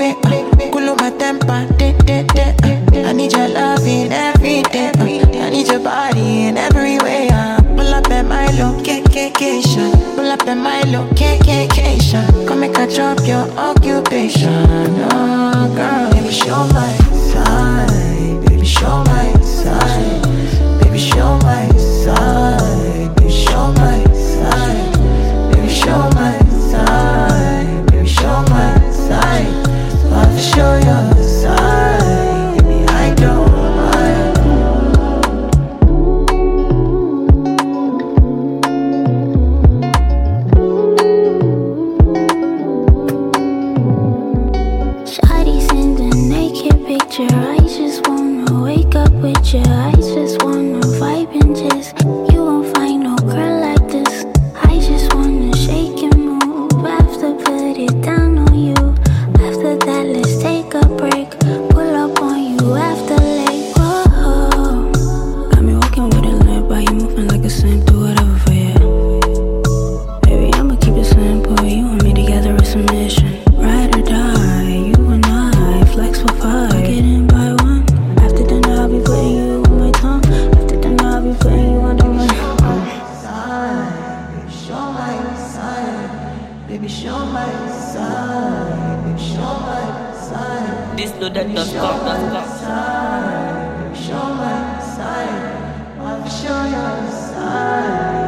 Cool my temper, I need your loving every day. I need your body in every way. Pull up at my location. Pull up at my location. Come make I drop your occupation. Oh, girl, baby, show my side. Baby, show my side. Baby, show my side. Baby, show my side. Baby, show my side. Baby, show my side. I'll show your side. Baby, I don't mind. Shawty send a naked picture. I just wanna wake up with you. I just wanna vibe and just. You won't find no girl like this. I just wanna shake and move. After put it down on you. After that, let's take a break. Pull up on you after late. Whoa. Got me walking with a limp, but you moving like a simp. Do whatever for you. Baby, I'ma keep it simple. You and me together is a mission. Ride or die, you and I, flex for five. Get in by one. After dinner, I'll be putting you on my tongue. After dinner, I'll be putting you under my Side, baby, show my side. Baby, show my side. Baby, show my side. This loaded.com. Baby, show my side. I'll show your side.